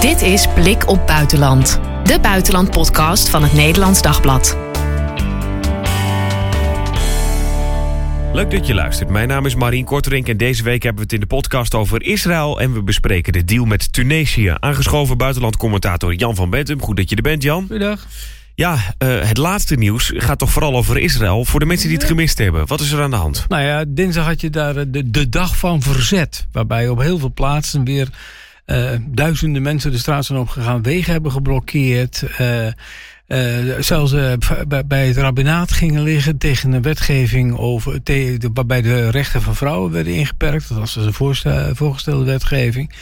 Dit is Blik op Buitenland. De buitenlandpodcast van het Nederlands Dagblad. Leuk dat je luistert. Mijn naam is Marien Korterink en deze week hebben we het in de podcast over Israël en we bespreken de deal met Tunesië. Aangeschoven buitenlandcommentator Jan van Bentum. Goed dat je er bent, Jan. Goedendag. Ja, het laatste nieuws gaat toch vooral over Israël. Voor de mensen die het gemist hebben, wat is er aan de hand? Nou ja, dinsdag had je daar de dag van verzet. Waarbij op heel veel plaatsen weer duizenden mensen de straat zijn opgegaan. Wegen hebben geblokkeerd. Zelfs bij het rabbinaat gingen liggen tegen een wetgeving waarbij de rechten van vrouwen werden ingeperkt. Dat was dus een voorgestelde wetgeving.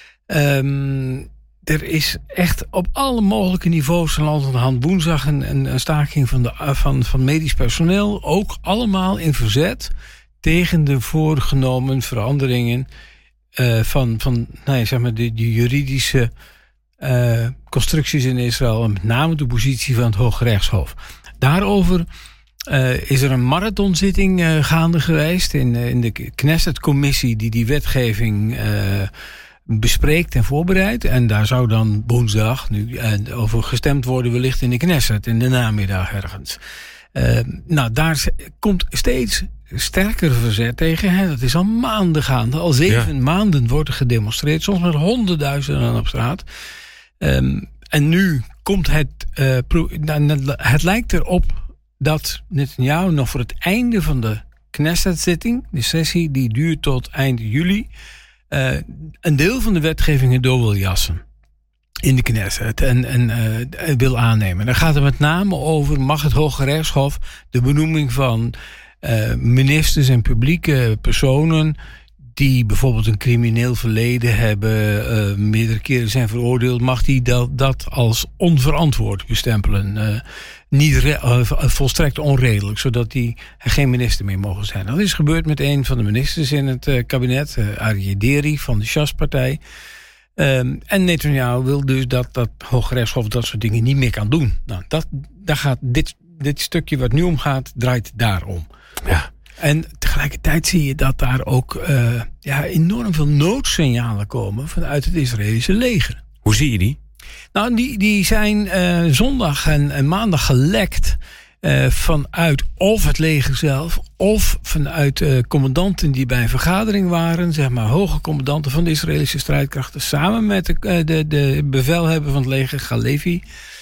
Er is echt op alle mogelijke niveaus van land aan de hand. Woensdag een staking van medisch personeel. Ook allemaal in verzet tegen de voorgenomen veranderingen van de juridische constructies in Israël. En met name de positie van het Hooggerechtshof. Daarover is er een marathonzitting gaande geweest in de Knesset-commissie die wetgeving bespreekt en voorbereidt. En daar zou dan woensdag nu over gestemd worden, wellicht in de Knesset, in de namiddag ergens. Daar komt steeds sterker verzet tegen. Hè. Dat is al maanden gaande. Al 7 maanden wordt er gedemonstreerd. Soms met 100.000 op straat. En nu komt het lijkt erop dat Netanyahu nog voor het einde van de Knesset-zitting, de sessie die duurt tot eind juli, een deel van de wetgevingen door wil jassen in de Knesset en wil aannemen. Dan gaat het met name over, mag het Hooggerechtshof de benoeming van ministers en publieke personen die bijvoorbeeld een crimineel verleden hebben, meerdere keren zijn veroordeeld, mag die dat als onverantwoord bestempelen. Volstrekt onredelijk, zodat die geen minister meer mogen zijn. Dat is gebeurd met een van de ministers in het kabinet, Aryeh Deri van de Shas-partij. En Netanyahu wil dus dat Hooggerechtshof dat soort dingen niet meer kan doen. Nou, daar gaat dit stukje wat nu omgaat, draait daarom. Ja. En tegelijkertijd zie je dat daar ook enorm veel noodsignalen komen vanuit het Israëlische leger. Hoe zie je die? Nou, die zijn zondag en maandag gelekt vanuit of het leger zelf of vanuit commandanten die bij een vergadering waren, zeg maar hoge commandanten van de Israëlische strijdkrachten, samen met de bevelhebber van het leger, Halevi,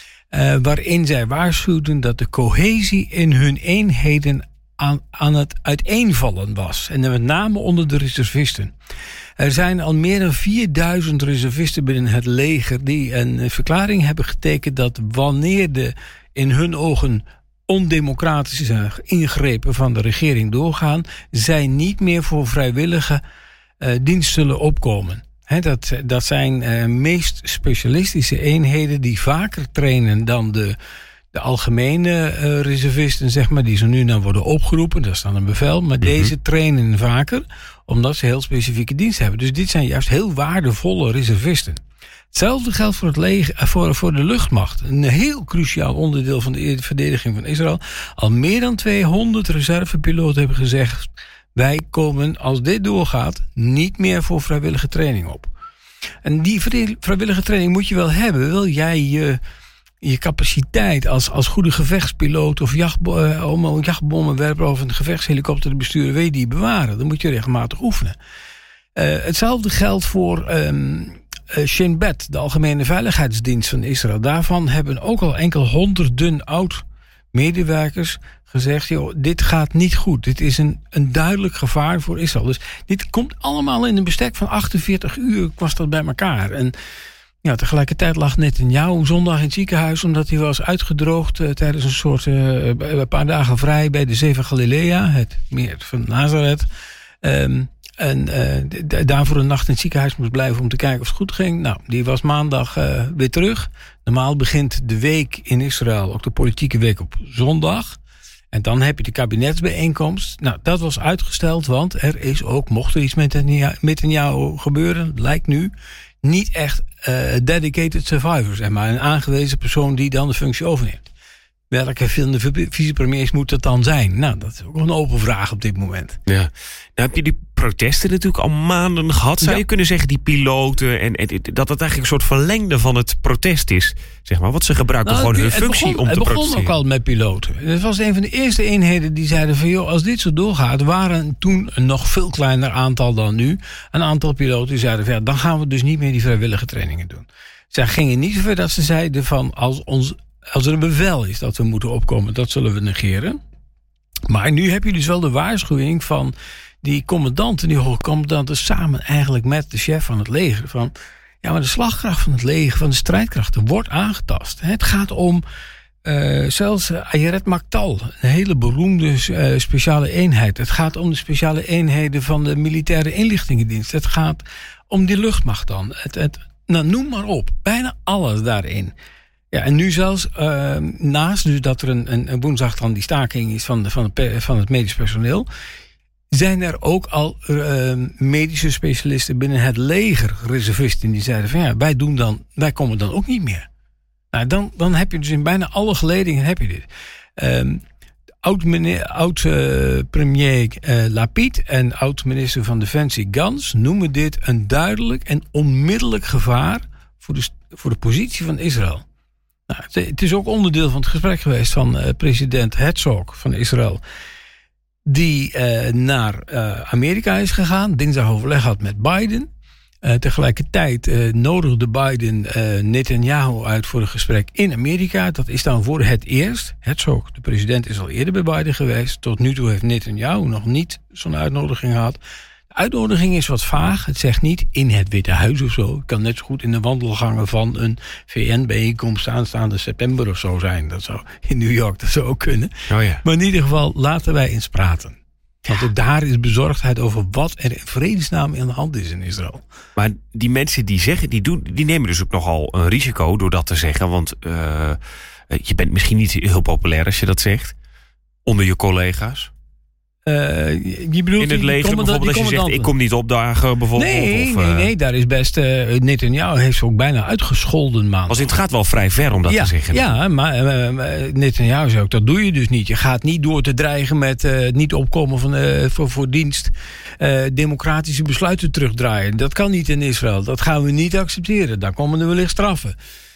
waarin zij waarschuwden dat de cohesie in hun eenheden aan het uiteenvallen was. En met name onder de reservisten. Er zijn al meer dan 4000 reservisten binnen het leger die een verklaring hebben getekend dat wanneer de in hun ogen ondemocratische ingrepen van de regering doorgaan, zij niet meer voor vrijwillige dienst zullen opkomen. Dat zijn meest specialistische eenheden die vaker trainen dan de algemene reservisten, zeg maar, die zo nu en dan worden opgeroepen. Dat is dan een bevel. Maar deze trainen vaker, omdat ze heel specifieke dienst hebben. Dus dit zijn juist heel waardevolle reservisten. Hetzelfde geldt voor het leger, voor de luchtmacht. Een heel cruciaal onderdeel van de verdediging van Israël. Al meer dan 200 reservepiloten hebben gezegd: wij komen, als dit doorgaat, niet meer voor vrijwillige training op. En die vrijwillige training moet je wel hebben. Wil jij je capaciteit als goede gevechtspiloot of jachtbommenwerper of een gevechtshelikopter te besturen, weet je die bewaren. Dan moet je regelmatig oefenen. Hetzelfde geldt voor Shin Bet, de Algemene Veiligheidsdienst van Israël. Daarvan hebben ook al enkele honderden oud-medewerkers gezegd: joh, dit gaat niet goed. Dit is een duidelijk gevaar voor Israël. Dus dit komt allemaal in een bestek van 48 uur was dat bij elkaar. En ja, tegelijkertijd lag Netanyahu zondag in het ziekenhuis omdat hij was uitgedroogd tijdens een soort een paar dagen vrij bij de Zee van Galilea, het meer van Nazareth. Daarvoor een nacht in het ziekenhuis moest blijven om te kijken of het goed ging. Nou, die was maandag weer terug. Normaal begint de week in Israël, ook de politieke week, op zondag. En dan heb je de kabinetsbijeenkomst. Nou, dat was uitgesteld, want er is ook, mocht er iets met Netanyahu gebeuren, lijkt nu, niet echt dedicated survivors, maar een aangewezen persoon die dan de functie overneemt. Welke van de vicepremiers moet dat dan zijn? Nou, dat is ook een open vraag op dit moment. Ja. Nou, heb je die protesten natuurlijk al maanden gehad. Zou je kunnen zeggen, die piloten... en dat het eigenlijk een soort verlengde van het protest is? Zeg maar, want ze gebruiken gewoon hun functie om te protesteren. Het begon ook al met piloten. Het was een van de eerste eenheden die zeiden van... joh, als dit zo doorgaat, waren toen een nog veel kleiner aantal dan nu... een aantal piloten die zeiden van... ja, dan gaan we dus niet meer die vrijwillige trainingen doen. Zij gingen niet zover dat ze zeiden van... als er een bevel is dat we moeten opkomen, dat zullen we negeren. Maar nu heb je dus wel de waarschuwing van die commandanten, die hoogcommandanten, samen eigenlijk met de chef van het leger. Van, ja, maar de slagkracht van het leger, van de strijdkrachten, wordt aangetast. Het gaat om zelfs Ayeret Maktal, een hele beroemde speciale eenheid. Het gaat om de speciale eenheden van de militaire inlichtingendienst. Het gaat om die luchtmacht dan. Nou, noem maar op. Bijna alles daarin. Ja, en nu zelfs naast dus dat er een woensdag dan die staking is van het medisch personeel, zijn er ook al medische specialisten binnen het leger, reservisten, die zeiden van ja, wij komen dan ook niet meer. Nou, dan heb je dus in bijna alle geledingen heb je dit. Oud-premier Lapid en oud-minister van Defensie Gans noemen dit een duidelijk en onmiddellijk gevaar voor de positie van Israël. Nou, het is ook onderdeel van het gesprek geweest van president Herzog van Israël, die naar Amerika is gegaan, dinsdag overleg had met Biden. Tegelijkertijd nodigde Biden Netanyahu uit voor een gesprek in Amerika. Dat is dan voor het eerst. Herzog, de president, is al eerder bij Biden geweest. Tot nu toe heeft Netanyahu nog niet zo'n uitnodiging gehad. De uitnodiging is wat vaag. Het zegt niet in het Witte Huis of zo. Het kan net zo goed in de wandelgangen van een VN-bijeenkomst aanstaande september of zo zijn. Dat zou in New York, dat zou ook kunnen. Oh ja. Maar in ieder geval, laten wij eens praten. Want ook daar is bezorgdheid over wat er in vredesnaam aan de hand is in Israël. Maar die mensen die zeggen, die nemen dus ook nogal een risico door dat te zeggen. Want je bent misschien niet heel populair als je dat zegt. Onder je collega's. Je bedoelt in het leger bijvoorbeeld, als je zegt ik kom niet opdagen bijvoorbeeld? Nee, daar is best Netanyahu heeft ze ook bijna uitgescholden maand. Want het gaat wel vrij ver om dat te zeggen. Ja, maar Netanyahu zei ook, dat doe je dus niet. Je gaat niet door te dreigen met niet opkomen voor dienst, democratische besluiten terugdraaien. Dat kan niet in Israël. Dat gaan we niet accepteren. Daar komen er wellicht straffen.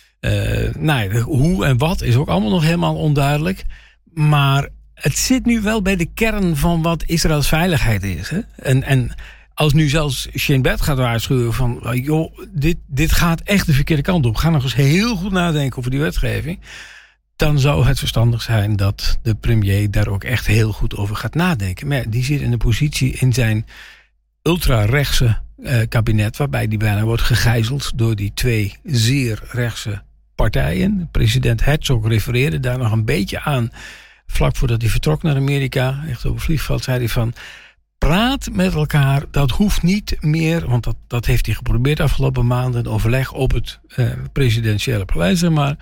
Hoe en wat is ook allemaal nog helemaal onduidelijk. Maar het zit nu wel bij de kern van wat Israëls veiligheid is. Hè? En als nu zelfs Shin Bet gaat waarschuwen van joh, dit gaat echt de verkeerde kant op. Ga nog eens heel goed nadenken over die wetgeving. Dan zou het verstandig zijn dat de premier daar ook echt heel goed over gaat nadenken. Maar die zit in een positie in zijn ultra-rechtse kabinet, waarbij die bijna wordt gegijzeld door die twee zeer rechtse partijen. President Herzog refereerde daar nog een beetje aan. Vlak voordat hij vertrok naar Amerika, echt op het vliegveld, zei hij van praat met elkaar, dat hoeft niet meer, want dat heeft hij geprobeerd afgelopen maanden, overleg op het presidentiële paleis, zeg maar,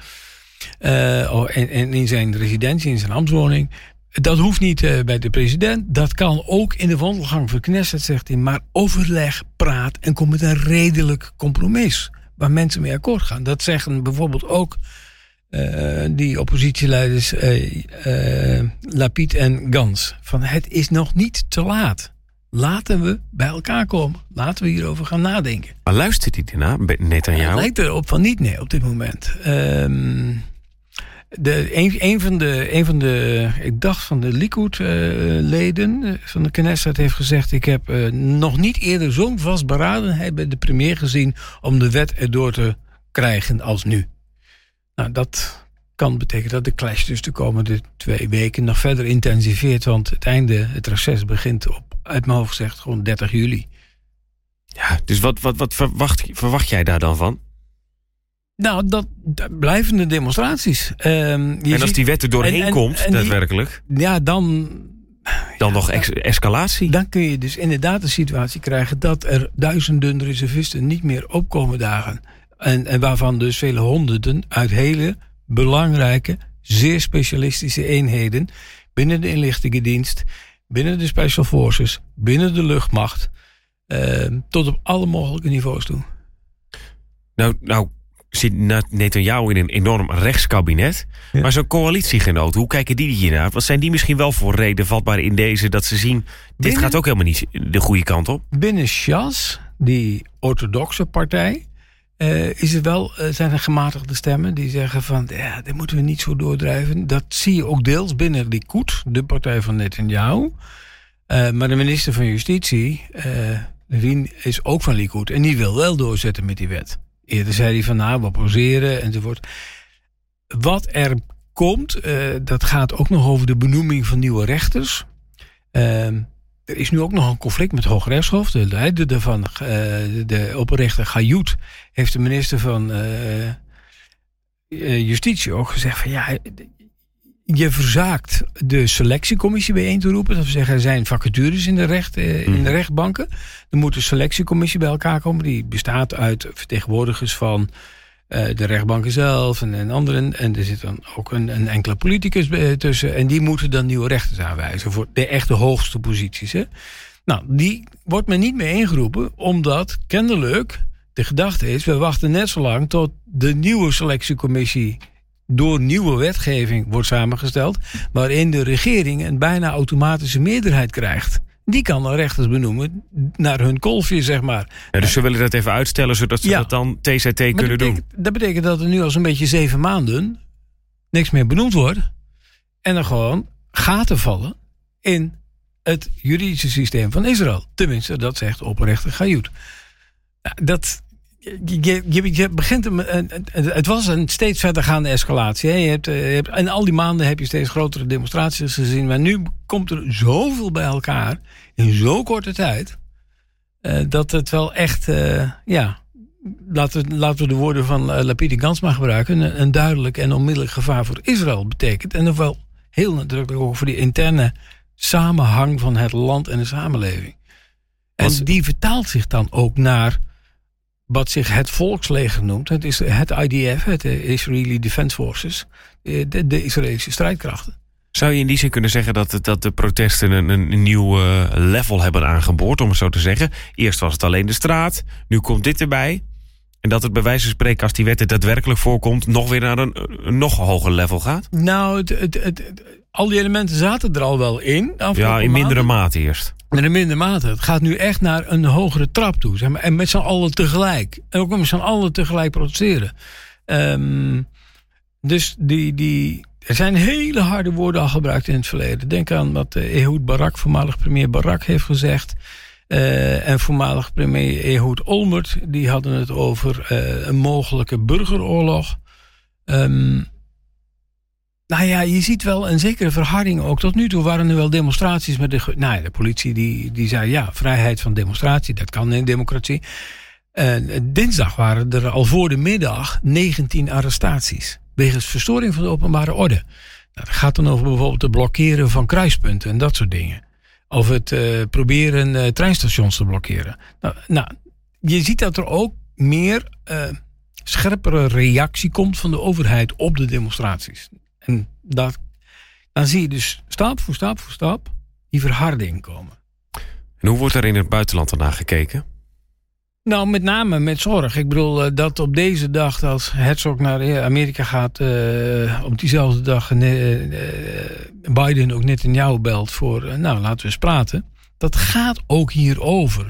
en in zijn residentie, in zijn ambtswoning. Dat hoeft niet bij de president, dat kan ook in de wandelgang van Knesset, zegt hij, maar overleg, praat en kom met een redelijk compromis, waar mensen mee akkoord gaan. Dat zeggen bijvoorbeeld ook die oppositieleiders Lapid en Gans. Van het is nog niet te laat. Laten we bij elkaar komen. Laten we hierover gaan nadenken. Maar luistert hij ernaar, Netanyahu? Het lijkt erop van niet, nee, op dit moment. Een van de ik dacht van de Likud-leden van de Knesset heeft gezegd, ik heb nog niet eerder zo'n vastberadenheid bij de premier gezien om de wet erdoor te krijgen als nu. Nou, dat kan betekenen dat de clash dus de komende 2 weken nog verder intensiveert. Want het reces begint op, uit mijn hoofd gezegd, gewoon 30 juli. Ja, dus wat verwacht jij daar dan van? Nou, dat blijvende demonstraties. En als die wet er doorheen komt, daadwerkelijk? Ja, dan nog escalatie? Dan kun je dus inderdaad een situatie krijgen dat er duizenden reservisten niet meer opkomen dagen. En waarvan dus vele honderden uit hele belangrijke, zeer specialistische eenheden binnen de inlichtingendienst, binnen de Special Forces, binnen de luchtmacht, tot op alle mogelijke niveaus toe. Nou zit Netanyahu in een enorm rechtskabinet. Ja. Maar zo'n coalitiegenoot, hoe kijken die hiernaar? Wat zijn die misschien wel voor reden vatbaar in deze... dat ze zien, dit gaat ook helemaal niet de goede kant op? Binnen Shas, die orthodoxe partij... zijn er gematigde stemmen die zeggen van... ja, dit moeten we niet zo doordrijven. Dat zie je ook deels binnen Likud, de partij van Netanyahu. Maar de minister van Justitie, Levin, is ook van Likud. En die wil wel doorzetten met die wet. Eerder zei hij van, we poseren enzovoort. Wat er komt, dat gaat ook nog over de benoeming van nieuwe rechters. Er is nu ook nog een conflict met het Hooggerechtshof. De leider daarvan, de opperrechter Gayout, heeft de minister van Justitie ook gezegd van je verzaakt de selectiecommissie bijeen te roepen. Dat wil zeggen, er zijn vacatures in de rechtbanken. Er moet een selectiecommissie bij elkaar komen. Die bestaat uit vertegenwoordigers van de rechtbanken zelf en anderen. En er zit dan ook een enkele politicus tussen. En die moeten dan nieuwe rechters aanwijzen voor de echte hoogste posities. Hè? Nou, die wordt men niet mee ingeroepen, omdat kennelijk de gedachte is, we wachten net zo lang tot de nieuwe selectiecommissie door nieuwe wetgeving wordt samengesteld, waarin de regering een bijna automatische meerderheid krijgt. Die kan dan rechters benoemen naar hun kolfje, zeg maar. Ja, dus ze willen dat even uitstellen, zodat ze dat dan TZT kunnen doen. Dat betekent dat er nu al zo'n beetje 7 maanden niks meer benoemd wordt. En er gewoon gaten vallen in het juridische systeem van Israël. Tenminste, dat zegt opperrechter Gayout. Je begint het was een steeds verdergaande escalatie. Hè? Je hebt, en al die maanden heb je steeds grotere demonstraties gezien. Maar nu komt er zoveel bij elkaar in zo'n korte tijd, dat het wel echt, laten we de woorden van Lapid en Gansma gebruiken, een duidelijk en onmiddellijk gevaar voor Israël betekent. En nog wel heel nadrukkelijk ook voor die interne samenhang van het land en de samenleving. En die vertaalt zich dan ook naar wat zich het volksleger noemt. Het is het IDF, het Israeli Defense Forces, de Israëlische strijdkrachten. Zou je in die zin kunnen zeggen dat de protesten een nieuw level hebben aangeboord, om het zo te zeggen? Eerst was het alleen de straat, nu komt dit erbij. En dat het bij wijze van spreken, als die wet er daadwerkelijk voorkomt, nog weer naar een nog hoger level gaat? Nou, al die elementen zaten er al wel in. Ja, in mindere mate eerst. In mindere mate. Het gaat nu echt naar een hogere trap toe. Zeg maar, en met z'n allen tegelijk. En ook met z'n allen tegelijk protesteren. Dus er zijn hele harde woorden al gebruikt in het verleden. Denk aan wat Ehud Barak, voormalig premier Barak, heeft gezegd. En voormalig premier Ehud Olmert. Die hadden het over een mogelijke burgeroorlog. Nou ja, je ziet wel een zekere verharding ook. Tot nu toe waren er wel demonstraties met de politie die zei, vrijheid van demonstratie, dat kan in een democratie. Dinsdag waren er al voor de middag 19 arrestaties wegens verstoring van de openbare orde. Nou, dat gaat dan over bijvoorbeeld het blokkeren van kruispunten en dat soort dingen. Of het proberen treinstations te blokkeren. Nou, je ziet dat er ook meer scherpere reactie komt van de overheid op de demonstraties. En dan zie je dus stap voor stap voor stap die verharding komen. En hoe wordt er in het buitenland dan naar gekeken? Nou, met name met zorg. Ik bedoel, dat op deze dag als Herzog naar Amerika gaat, op diezelfde dag Biden ook Netanyahu belt voor, laten we eens praten. Dat gaat ook hierover.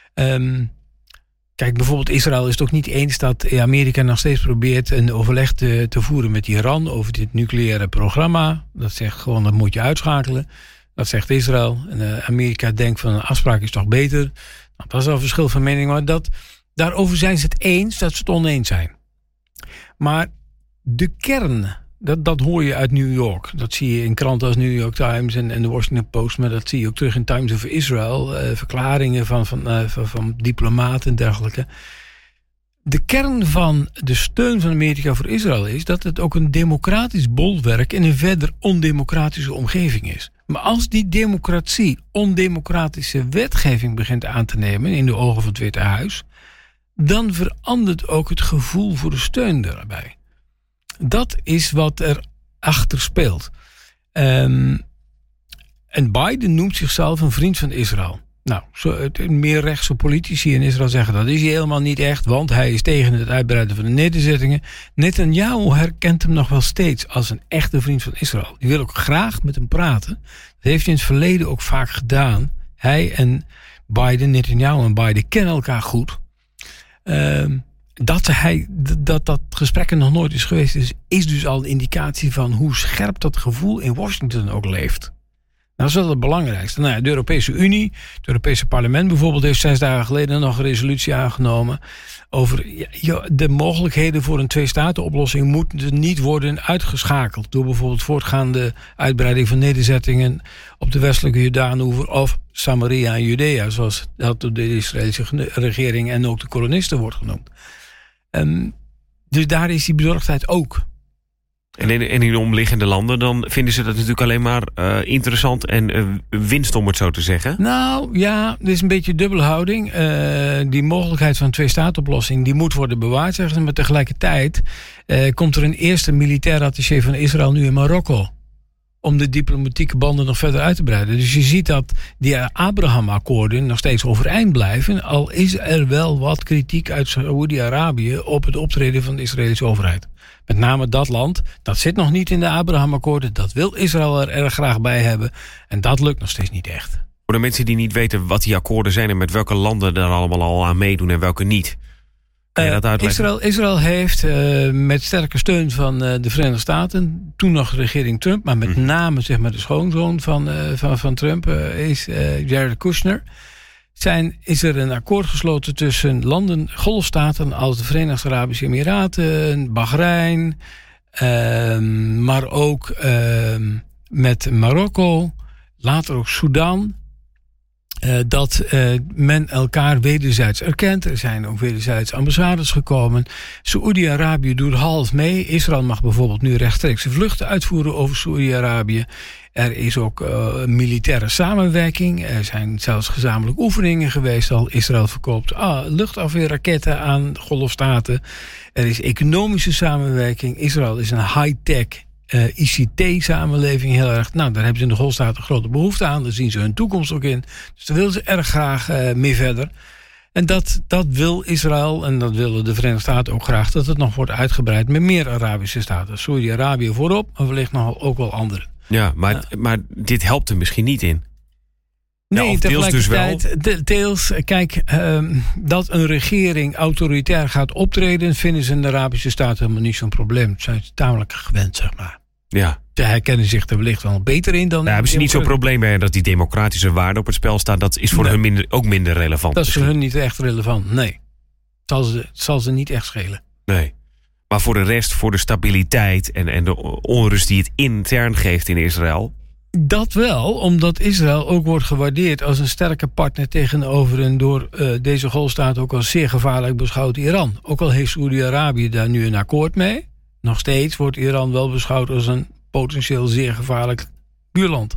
Kijk, bijvoorbeeld Israël is toch niet eens dat Amerika nog steeds probeert een overleg te voeren met Iran over dit nucleaire programma. Dat zegt gewoon, dat moet je uitschakelen. Dat zegt Israël. En Amerika denkt van een afspraak is toch beter. Nou, dat is al een verschil van mening, maar daarover zijn ze het eens dat ze het oneens zijn. Maar de kern, dat hoor je uit New York. Dat zie je in kranten als New York Times en de Washington Post, maar dat zie je ook terug in Times of Israel. Verklaringen van diplomaten en dergelijke. De kern van de steun van Amerika voor Israël is dat het ook een democratisch bolwerk in een verder ondemocratische omgeving is. Maar als die democratie ondemocratische wetgeving begint aan te nemen in de ogen van het Witte Huis, dan verandert ook het gevoel voor de steun daarbij. Dat is wat er achter speelt. En Biden noemt zichzelf een vriend van Israël. Nou, meer rechtse politici in Israël zeggen dat is hij helemaal niet echt, want hij is tegen het uitbreiden van de nederzettingen. Netanyahu herkent hem nog wel steeds als een echte vriend van Israël. Die wil ook graag met hem praten. Dat heeft hij in het verleden ook vaak gedaan. Hij en Biden, Netanyahu en Biden kennen elkaar goed. Dat gesprek er nog nooit is geweest, is dus al een indicatie van hoe scherp dat gevoel in Washington ook leeft. Nou, dat is wel het belangrijkste. Nou ja, de Europese Unie, het Europese parlement bijvoorbeeld, heeft 6 dagen geleden nog een resolutie aangenomen over de mogelijkheden voor een twee-staten-oplossing moeten niet worden uitgeschakeld door bijvoorbeeld voortgaande uitbreiding van nederzettingen op de westelijke Jordaanoever of Samaria en Judea, zoals dat door de Israëlische regering en ook de kolonisten wordt genoemd. Dus daar is die bezorgdheid ook. En in de omliggende landen, dan vinden ze dat natuurlijk alleen maar interessant en winst, om het zo te zeggen. Nou ja, dit is een beetje dubbele houding. Die mogelijkheid van een twee-staat-oplossing, die moet worden bewaard, zeggen ze. Maar tegelijkertijd komt er een eerste militair attaché van Israël nu in Marokko, om de diplomatieke banden nog verder uit te breiden. Dus je ziet dat die Abraham-akkoorden nog steeds overeind blijven, al is er wel wat kritiek uit Saoedi-Arabië op het optreden van de Israëlische overheid. Met name dat land, dat zit nog niet in de Abraham-akkoorden. Dat wil Israël er erg graag bij hebben. En dat lukt nog steeds niet echt. Voor de mensen die niet weten wat die akkoorden zijn en met welke landen daar allemaal al aan meedoen en welke niet. Kan je dat uitleggen? Israël heeft met sterke steun van de Verenigde Staten, toen nog de regering Trump, maar met name zeg maar de schoonzoon van Trump, is Jared Kushner. Is er een akkoord gesloten tussen landen, golfstaten als de Verenigde Arabische Emiraten, Bahrein, maar ook met Marokko, later ook Sudan, dat men elkaar wederzijds erkent. Er zijn ook wederzijds ambassades gekomen. Saoedi-Arabië doet half mee. Israël mag bijvoorbeeld nu rechtstreekse vluchten uitvoeren over Saoedi-Arabië. Er is ook militaire samenwerking. Er zijn zelfs gezamenlijke oefeningen geweest al. Israël verkoopt luchtafweerraketten aan golfstaten. Er is economische samenwerking. Israël is een high-tech ICT-samenleving heel erg. Nou, daar hebben ze in de golfstaten grote behoefte aan. Daar zien ze hun toekomst ook in. Dus daar willen ze erg graag mee verder. En dat wil Israël en dat willen de Verenigde Staten ook graag, dat het nog wordt uitgebreid met meer Arabische staten. Saoedi-Arabië voorop, maar wellicht nog ook wel andere. Ja, maar dit helpt er misschien niet in. Nee, ja, tegelijkertijd, deels, kijk, dat een regering autoritair gaat optreden, vinden ze in de Arabische Staten helemaal niet zo'n probleem. Het zijn tamelijk gewend, zeg maar. Ja. Ze herkennen zich er wellicht wel beter in dan. Nou, hebben ze niet zo'n probleem bij dat die democratische waarden op het spel staan? Dat is voor hun ook minder relevant. Dat is voor hun niet echt relevant, nee. Het zal ze niet echt schelen. Nee. Maar voor de rest, voor de stabiliteit en de onrust die het intern geeft in Israël. Dat wel, omdat Israël ook wordt gewaardeerd als een sterke partner tegenover een door deze golfstaat ook als zeer gevaarlijk beschouwd Iran. Ook al heeft Saoedi-Arabië daar nu een akkoord mee, nog steeds wordt Iran wel beschouwd als een potentieel zeer gevaarlijk buurland.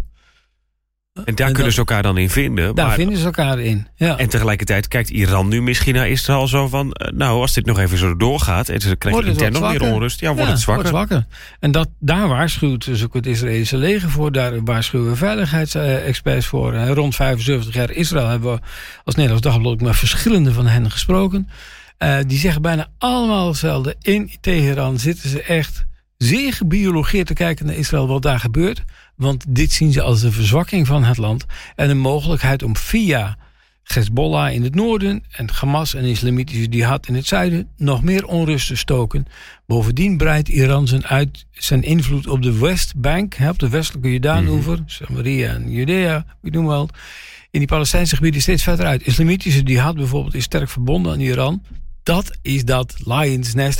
En daar kunnen ze elkaar dan in vinden. Daar vinden ze elkaar in, ja. En tegelijkertijd kijkt Iran nu misschien naar Israël zo van, nou, als dit nog even zo doorgaat, en ze krijgen intern nog meer onrust, wordt het zwakker. En daar waarschuwt dus ook het Israëlische leger voor, daar waarschuwen veiligheidsexperts voor. En rond 75 jaar Israël hebben we als Nederlands Dagblad ook met verschillende van hen gesproken. Die zeggen bijna allemaal hetzelfde. In Teheran zitten ze echt zeer gebiologeerd te kijken naar Israël, wat daar gebeurt. Want dit zien ze als de verzwakking van het land en een mogelijkheid om via Hezbollah in het noorden en Hamas en islamitische jihad in het zuiden nog meer onrust te stoken. Bovendien breidt Iran zijn invloed op de Westbank, op de westelijke Jordaanoever, Samaria en Judea, wie noemen we wel, in die Palestijnse gebieden steeds verder uit. Islamitische jihad bijvoorbeeld is sterk verbonden aan Iran. Dat is dat lionsnest,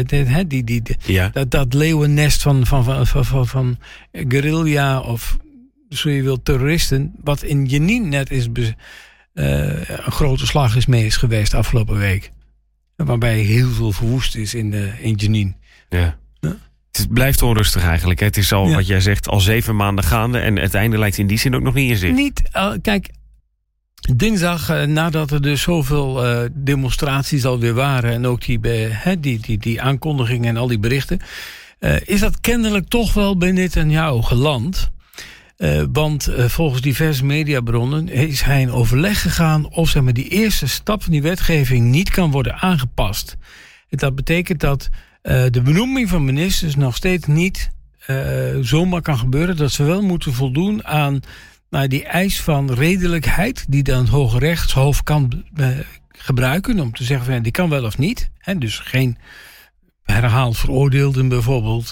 dat leeuwennest van guerrilla of, zo je wilt, terroristen, wat in Jenin net is een grote slag is geweest afgelopen week. Waarbij heel veel verwoest is in Jenin. Ja. Het blijft onrustig eigenlijk. Hè? Het is al, wat jij zegt, al 7 maanden gaande en het einde lijkt in die zin ook nog niet in zicht. Kijk, dinsdag, nadat er dus zoveel demonstraties alweer waren en ook die aankondigingen en al die berichten, is dat kennelijk toch wel bij Netanyahu geland. Want volgens diverse mediabronnen is hij in overleg gegaan of die eerste stap van die wetgeving niet kan worden aangepast. En dat betekent dat de benoeming van ministers nog steeds niet zomaar kan gebeuren. Dat ze wel moeten voldoen aan die eis van redelijkheid die dan het Hoge Rechtshof kan gebruiken om te zeggen van die kan wel of niet. Hè, dus geen herhaald veroordeelden bijvoorbeeld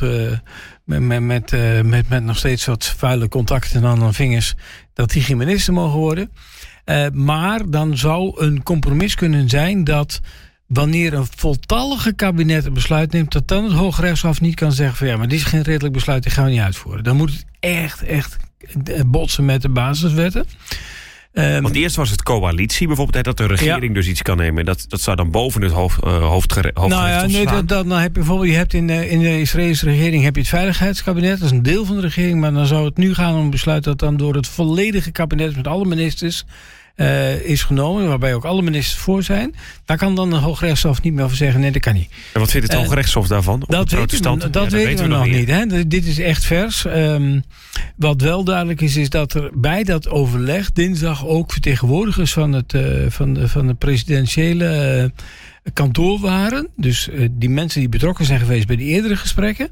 met nog steeds wat vuile contacten aan hun vingers, dat die geen minister mogen worden. Maar dan zou een compromis kunnen zijn dat wanneer een voltallige kabinet een besluit neemt, dat dan het Hoge Rechtshof niet kan zeggen van maar dit is geen redelijk besluit, die gaan we niet uitvoeren. Dan moet het echt botsen met de basiswetten. Want eerst was het coalitie bijvoorbeeld, dat de regering dus iets kan nemen. Dat zou dan boven het hoofdgerecht staan. Dan heb je bijvoorbeeld, je hebt in de Israëlische regering heb je het veiligheidskabinet, dat is een deel van de regering, maar dan zou het nu gaan om een besluit dat dan door het volledige kabinet met alle ministers is genomen, waarbij ook alle ministers voor zijn. Daar kan dan de Hooggerechtshof niet meer over zeggen, nee, dat kan niet. En wat vindt het Hooggerechtshof daarvan? Dat weten we nog niet. Hè? Dit is echt vers. Wat wel duidelijk is dat er bij dat overleg dinsdag ook vertegenwoordigers van de presidentiële kantoor waren. Dus die mensen die betrokken zijn geweest bij de eerdere gesprekken.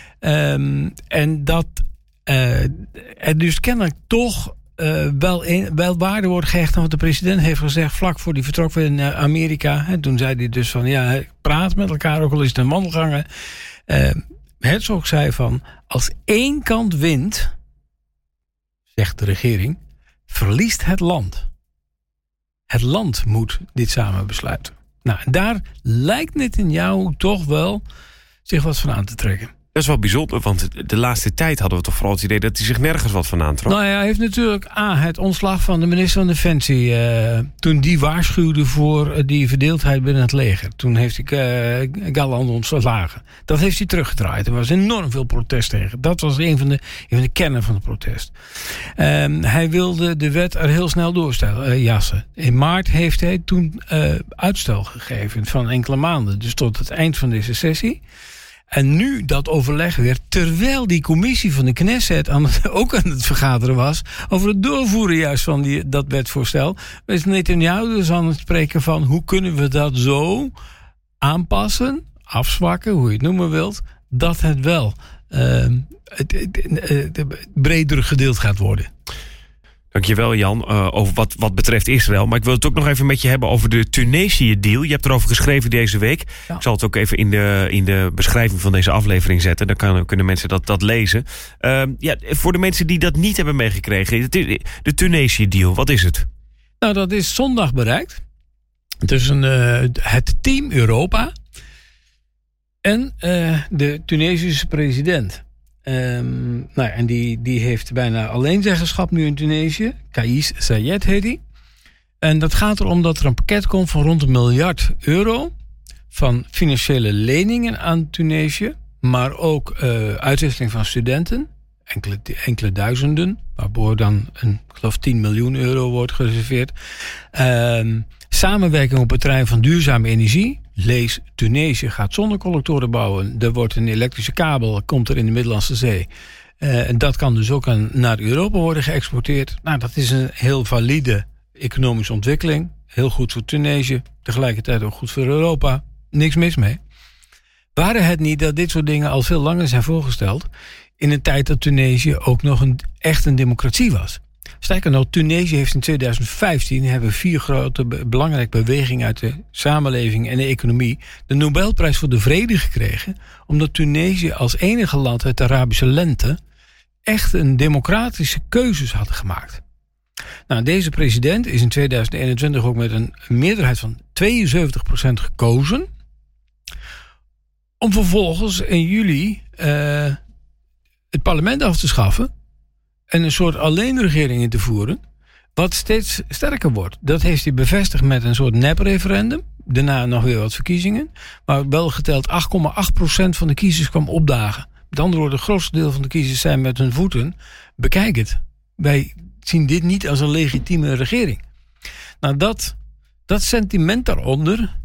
En dat er dus kennelijk toch wel waarde wordt gehecht aan wat de president heeft gezegd vlak voor die vertrok in Amerika. En toen zei hij dus van praat met elkaar, ook al is het een wandelgangen. Herzog zei van als één kant wint, zegt de regering, verliest het land. Het land moet dit samen besluiten. Nou, daar lijkt Netanyahu toch wel zich wat van aan te trekken. Dat is wel bijzonder, want de laatste tijd hadden we toch vooral het idee dat hij zich nergens wat van aantrok. Nou ja, hij heeft natuurlijk het ontslag van de minister van Defensie. Toen die waarschuwde voor die verdeeldheid binnen het leger. Toen heeft hij Galland ontslagen. Dat heeft hij teruggedraaid. Er was enorm veel protest tegen. Dat was een van de kernen van het protest. Hij wilde de wet er heel snel doorjassen. In maart heeft hij toen uitstel gegeven van enkele maanden. Dus tot het eind van deze sessie. En nu dat overleg weer, terwijl die commissie van de Knesset ook aan het vergaderen was over het doorvoeren juist van dat wetvoorstel, is Netanyahu dus aan het spreken van hoe kunnen we dat zo aanpassen, afzwakken, hoe je het noemen wilt, dat het wel breder gedeeld gaat worden. Dankjewel Jan, over wat betreft Israël. Maar ik wil het ook nog even met je hebben over de Tunesië-deal. Je hebt erover geschreven deze week. Ja. Ik zal het ook even in de beschrijving van deze aflevering zetten. Dan kunnen mensen dat lezen. Voor de mensen die dat niet hebben meegekregen. De Tunesië-deal, wat is het? Nou, dat is zondag bereikt. Tussen het team Europa en de Tunesische president. En die heeft bijna alleenzeggenschap nu in Tunesië. Kais Saied heet hij. En dat gaat erom dat er een pakket komt van rond €1 miljard van financiële leningen aan Tunesië, maar ook uitwisseling van studenten, enkele duizenden, waarvoor dan ik geloof €10 miljoen wordt gereserveerd. Samenwerking op het terrein van duurzame energie. Lees, Tunesië gaat zonnecollectoren bouwen. Er wordt een elektrische kabel, komt er in de Middellandse Zee. En dat kan dus ook naar Europa worden geëxporteerd. Nou, dat is een heel valide economische ontwikkeling. Heel goed voor Tunesië, tegelijkertijd ook goed voor Europa. Niks mis mee. Waren het niet dat dit soort dingen al veel langer zijn voorgesteld, in een tijd dat Tunesië ook nog echt een democratie was. Sterker nog, Tunesië heeft in 2015 hebben 4 grote belangrijke bewegingen uit de samenleving en de economie de Nobelprijs voor de Vrede gekregen, omdat Tunesië als enige land uit de Arabische lente echt een democratische keuzes had gemaakt. Nou, deze president is in 2021 ook met een meerderheid van 72% gekozen, om vervolgens in juli het parlement af te schaffen en een soort alleenregering in te voeren, wat steeds sterker wordt. Dat heeft hij bevestigd met een soort nep-referendum. Daarna nog weer wat verkiezingen. Maar wel geteld 8,8% van de kiezers kwam opdagen. Met andere woorden, het grootste deel van de kiezers zijn met hun voeten. Bekijk het. Wij zien dit niet als een legitieme regering. Nou, dat sentiment daaronder,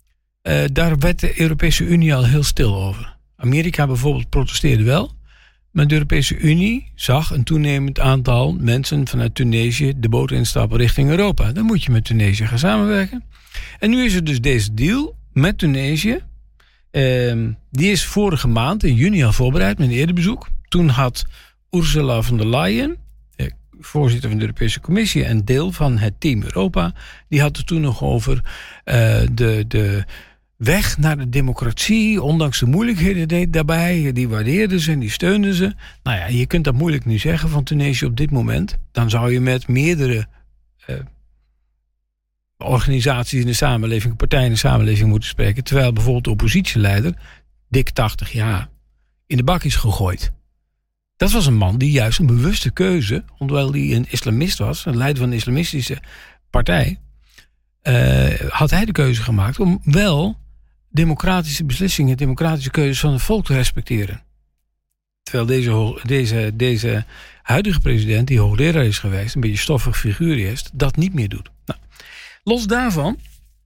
daar werd de Europese Unie al heel stil over. Amerika bijvoorbeeld protesteerde wel. Maar de Europese Unie zag een toenemend aantal mensen vanuit Tunesië de boot instappen richting Europa. Dan moet je met Tunesië gaan samenwerken. En nu is er dus deze deal met Tunesië. Die is vorige maand in juni al voorbereid met een eerder bezoek. Toen had Ursula von der Leyen, voorzitter van de Europese Commissie en deel van het Team Europa, die had het toen nog over de weg naar de democratie, ondanks de moeilijkheden daarbij. Die waardeerden ze en die steunden ze. Nou ja, je kunt dat moeilijk nu zeggen van Tunesië op dit moment. Dan zou je met meerdere organisaties in de samenleving, partijen in de samenleving moeten spreken. Terwijl bijvoorbeeld de oppositieleider, dik 80 jaar, in de bak is gegooid. Dat was een man die juist een bewuste keuze, hoewel hij een islamist was, een leider van een islamistische partij, had hij de keuze gemaakt om wel democratische beslissingen, democratische keuzes van het volk te respecteren. Terwijl deze huidige president, die hoogleraar is geweest, een beetje stoffig figuur is, dat niet meer doet. Nou, los daarvan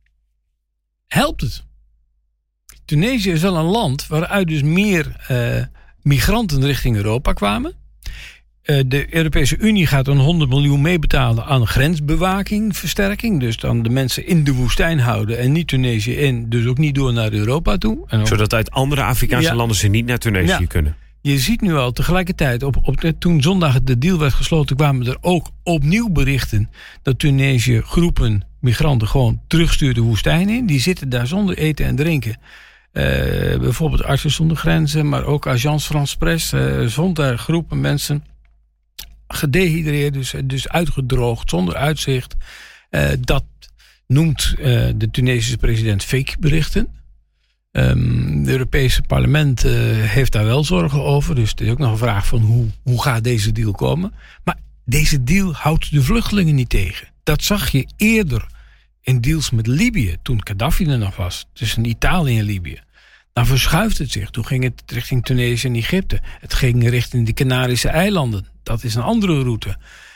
helpt het. Tunesië is wel een land waaruit dus meer migranten richting Europa kwamen. De Europese Unie gaat dan 100 miljoen meebetalen aan grensbewaking, versterking. Dus dan de mensen in de woestijn houden en niet Tunesië in. Dus ook niet door naar Europa toe. En zodat uit andere Afrikaanse landen ze niet naar Tunesië kunnen. Je ziet nu al tegelijkertijd, toen zondag de deal werd gesloten, kwamen er ook opnieuw berichten dat Tunesië groepen migranten gewoon terugstuurt de woestijn in. Die zitten daar zonder eten en drinken. Bijvoorbeeld Artsen zonder Grenzen, maar ook Agence France Presse, zonder groepen mensen gedehydreerd, dus uitgedroogd, zonder uitzicht. Dat noemt de Tunesische president fake berichten. Het Europese parlement heeft daar wel zorgen over. Dus het is ook nog een vraag van hoe gaat deze deal komen. Maar deze deal houdt de vluchtelingen niet tegen. Dat zag je eerder in deals met Libië, toen Gaddafi er nog was. Tussen Italië en Libië. Dan verschuift het zich. Toen ging het richting Tunesië en Egypte. Het ging richting de Canarische eilanden. Dat is een andere route.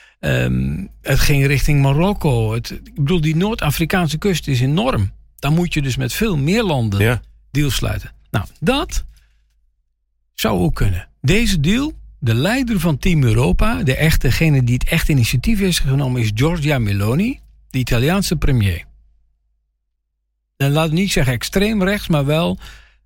Het ging richting Marokko. Ik bedoel, die Noord-Afrikaanse kust is enorm. Dan moet je dus met veel meer landen deals sluiten. Nou, dat zou ook kunnen. Deze deal, de leider van Team Europa, degene die het echt initiatief heeft genomen, is Giorgia Meloni, de Italiaanse premier. En laat ik niet zeggen extreem rechts, maar wel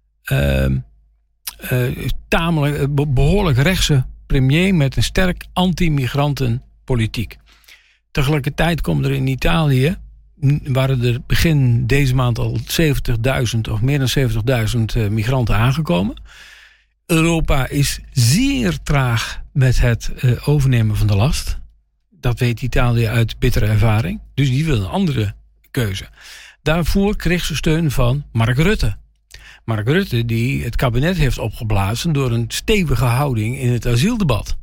tamelijk behoorlijk rechtse premier met een sterk anti-migrantenpolitiek. Tegelijkertijd komen er in Italië, waren er begin deze maand al 70.000 of meer dan 70.000 migranten aangekomen. Europa is zeer traag met het overnemen van de last. Dat weet Italië uit bittere ervaring. Dus die wil een andere keuze. Daarvoor kreeg ze steun van Mark Rutte. Mark Rutte die het kabinet heeft opgeblazen door een stevige houding in het asieldebat.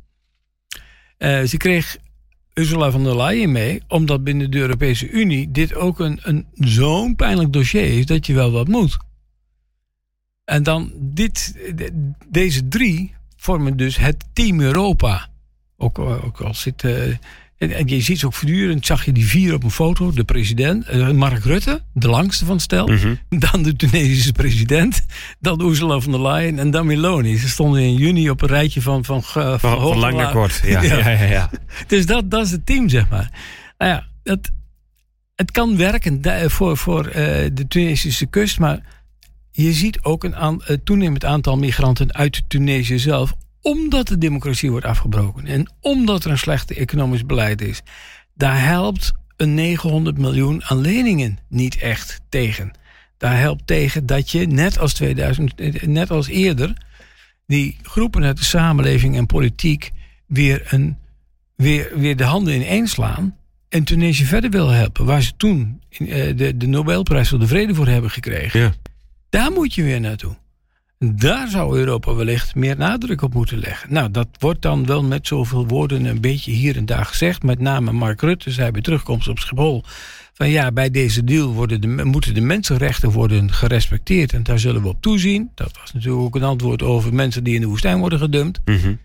Ze kreeg Ursula von der Leyen mee, omdat binnen de Europese Unie dit ook een zo'n pijnlijk dossier is dat je wel wat moet. En dan deze drie vormen dus het Team Europa. Ook al zit... En je ziet ze ook voortdurend, zag je die vier op een foto. De president, Mark Rutte, de langste van het stel. Mm-hmm. Dan de Tunesische president. Dan Ursula von der Leyen en dan Meloni. Ze stonden in juni op een rijtje van lang naar kort. Ja. Dus dat is het team, zeg maar. Nou ja, het kan werken voor de Tunesische kust. Maar je ziet ook een toenemend aantal migranten uit Tunesië zelf, omdat de democratie wordt afgebroken en omdat er een slechte economisch beleid is. Daar helpt een 900 miljoen aan leningen niet echt tegen. Daar helpt tegen dat je, net als eerder, die groepen uit de samenleving en politiek weer de handen ineen slaan en Tunesië verder willen helpen. Waar ze toen de Nobelprijs voor de Vrede voor hebben gekregen. Ja. Daar moet je weer naartoe. Daar zou Europa wellicht meer nadruk op moeten leggen. Nou, dat wordt dan wel met zoveel woorden een beetje hier en daar gezegd. Met name Mark Rutte zei bij terugkomst op Schiphol van ja, bij deze deal moeten de mensenrechten worden gerespecteerd. En daar zullen we op toezien. Dat was natuurlijk ook een antwoord over mensen die in de woestijn worden gedumpt. Mm-hmm.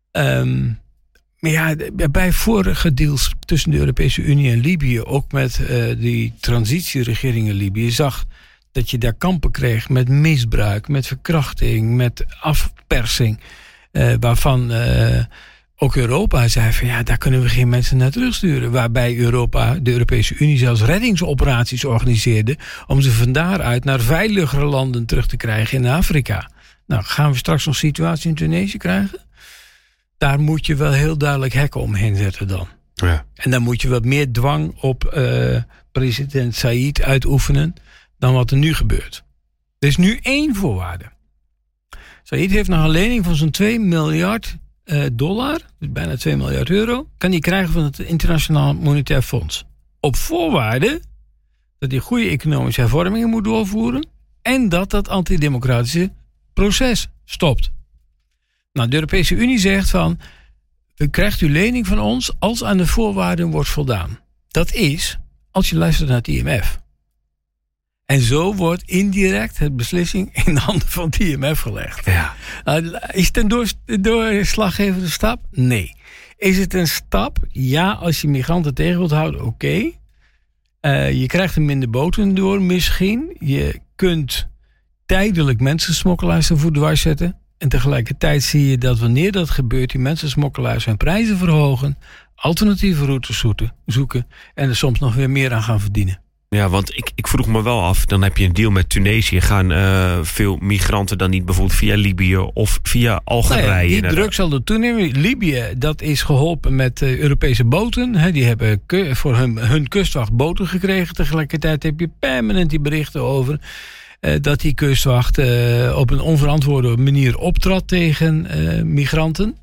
Maar ja, bij vorige deals tussen de Europese Unie en Libië, ook met die transitieregering in Libië, zag dat je daar kampen kreeg met misbruik, met verkrachting, met afpersing. waarvan ook Europa zei van ja, daar kunnen we geen mensen naar terugsturen. Waarbij de Europese Unie zelfs reddingsoperaties organiseerde om ze van daaruit naar veiligere landen terug te krijgen in Afrika. Nou, gaan we straks nog een situatie in Tunesië krijgen? Daar moet je wel heel duidelijk hekken omheen zetten dan. Ja. En dan moet je wat meer dwang op president Said uitoefenen dan wat er nu gebeurt. Er is nu 1 voorwaarde. Said heeft nog een lening van zo'n $2 miljard, dus bijna 2 miljard euro, kan hij krijgen van het Internationaal Monetair Fonds. Op voorwaarde dat hij goede economische hervormingen moet doorvoeren en dat antidemocratische proces stopt. Nou, de Europese Unie zegt van, u krijgt uw lening van ons als aan de voorwaarden wordt voldaan. Dat is, als je luistert naar het IMF. En zo wordt indirect het beslissing in de handen van het IMF gelegd. Ja. Is het een doorslaggevende stap? Nee. Is het een stap? Ja, als je migranten tegen wilt houden, oké. Je krijgt er minder boten door misschien. Je kunt tijdelijk mensensmokkelaars ervoor dwars zetten. En tegelijkertijd zie je dat wanneer dat gebeurt, die mensensmokkelaars hun prijzen verhogen, alternatieve routes zoeken en er soms nog weer meer aan gaan verdienen. Ja, want ik vroeg me wel af, dan heb je een deal met Tunesië. Gaan veel migranten dan niet bijvoorbeeld via Libië of via Algerije? Die druk zal er toenemen. Libië, dat is geholpen met Europese boten. Die hebben voor hun kustwacht boten gekregen. Tegelijkertijd heb je permanent die berichten over dat die kustwacht op een onverantwoorde manier optrad tegen migranten.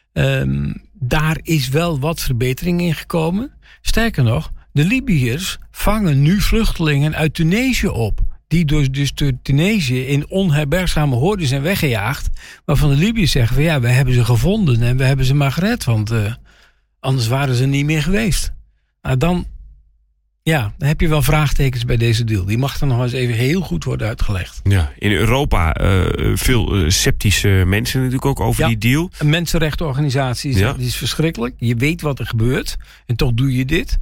Daar is wel wat verbetering in gekomen. Sterker nog, de Libiërs vangen nu vluchtelingen uit Tunesië op. Die dus door Tunesië in onherbergzame hordes zijn weggejaagd. Waarvan de Libiërs zeggen van ja, we hebben ze gevonden en we hebben ze maar gered. Want anders waren ze niet meer geweest. Nou, dan heb je wel vraagtekens bij deze deal. Die mag dan nog eens even heel goed worden uitgelegd. Ja, in Europa veel sceptische mensen natuurlijk ook over die deal. Een mensenrechtenorganisatie dat is verschrikkelijk. Je weet wat er gebeurt en toch doe je dit.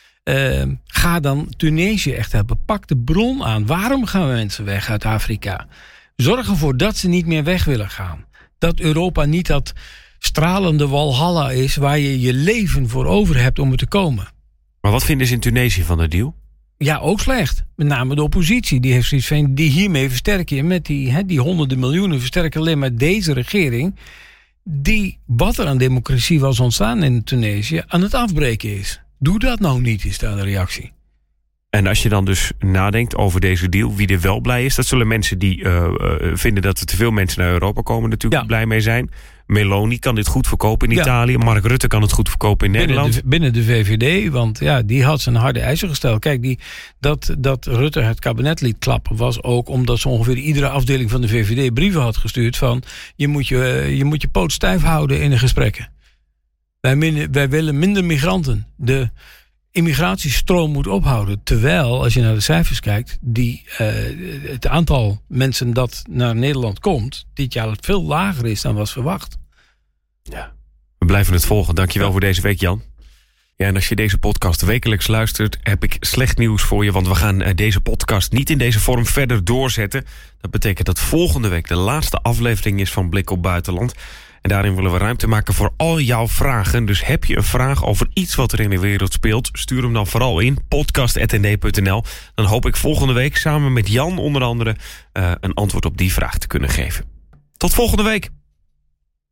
Ga dan Tunesië echt helpen. Pak de bron aan. Waarom gaan we mensen weg uit Afrika? Zorg ervoor dat ze niet meer weg willen gaan. Dat Europa niet dat stralende walhalla is waar je je leven voor over hebt om er te komen. Maar wat vinden ze in Tunesië van de deal? Ja, ook slecht. Met name de oppositie. Die heeft zoiets van, die hiermee versterk je. Met die honderden miljoenen versterken alleen maar deze regering. Die, wat er aan democratie was ontstaan in Tunesië, aan het afbreken is. Doe dat nou niet, is daar de reactie. En als je dan dus nadenkt over deze deal, wie er wel blij is, dat zullen mensen die vinden dat er te veel mensen naar Europa komen natuurlijk blij mee zijn. Meloni kan dit goed verkopen in Italië. Mark Rutte kan het goed verkopen in Nederland. Binnen de VVD, want die had zijn harde eisen gesteld. Kijk, dat Rutte het kabinet liet klappen was ook omdat ze ongeveer iedere afdeling van de VVD brieven had gestuurd van je moet je poot stijf houden in de gesprekken. Wij willen minder migranten. De immigratiestroom moet ophouden. Terwijl, als je naar de cijfers kijkt, het aantal mensen dat naar Nederland komt dit jaar veel lager is dan was verwacht. Ja, we blijven het volgen. Dankjewel voor deze week, Jan. Ja, en als je deze podcast wekelijks luistert, heb ik slecht nieuws voor je, want we gaan deze podcast niet in deze vorm verder doorzetten. Dat betekent dat volgende week de laatste aflevering is van Blik op Buitenland. En daarin willen we ruimte maken voor al jouw vragen. Dus heb je een vraag over iets wat er in de wereld speelt, stuur hem dan vooral in, podcast@nd.nl. Dan hoop ik volgende week samen met Jan onder andere een antwoord op die vraag te kunnen geven. Tot volgende week!